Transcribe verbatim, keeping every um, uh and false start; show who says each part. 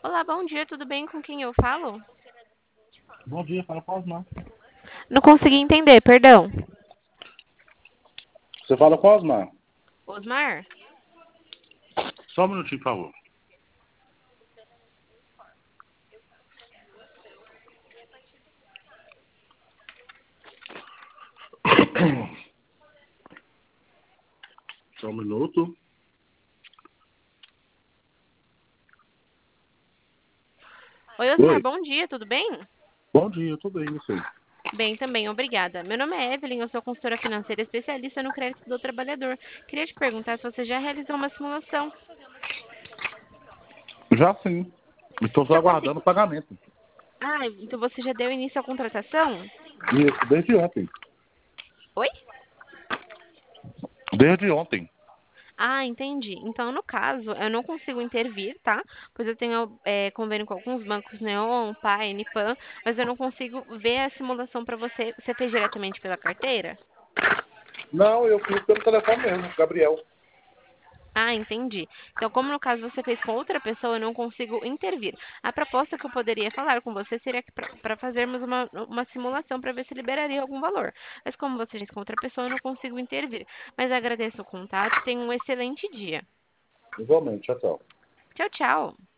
Speaker 1: Olá, bom dia, tudo bem? Com quem eu falo?
Speaker 2: Bom dia, fala com o Osmar.
Speaker 1: Não consegui entender, perdão.
Speaker 2: Você fala com o Osmar?
Speaker 1: Osmar?
Speaker 2: Só um minutinho, por favor. Só um minuto.
Speaker 1: Oi, Osmar,
Speaker 2: Oi.
Speaker 1: bom dia, tudo bem?
Speaker 2: Bom dia, tudo bem, você?
Speaker 1: Bem também, obrigada. Meu nome é Evelyn, eu sou consultora financeira especialista no crédito do trabalhador. Queria te perguntar se você já realizou uma simulação.
Speaker 2: Já sim. Estou só
Speaker 1: Já consegui...
Speaker 2: aguardando o pagamento.
Speaker 1: Ah, então você já deu início à contratação?
Speaker 2: Isso, desde ontem.
Speaker 1: Oi?
Speaker 2: Desde ontem.
Speaker 1: Ah, entendi. Então, no caso, eu não consigo intervir, tá? Pois eu tenho é, convênio com alguns bancos, Neon, Pai, Nipan, mas eu não consigo ver a simulação para você. Você fez diretamente pela carteira?
Speaker 2: Não, eu fiz pelo telefone mesmo, Gabriel.
Speaker 1: Ah, entendi. Então, como no caso você fez com outra pessoa, eu não consigo intervir. A proposta que eu poderia falar com você seria para fazermos uma, uma simulação para ver se liberaria algum valor. Mas como você fez com outra pessoa, eu não consigo intervir. Mas agradeço o contato e tenha um excelente dia.
Speaker 2: Igualmente, tchau, tchau.
Speaker 1: Tchau, tchau.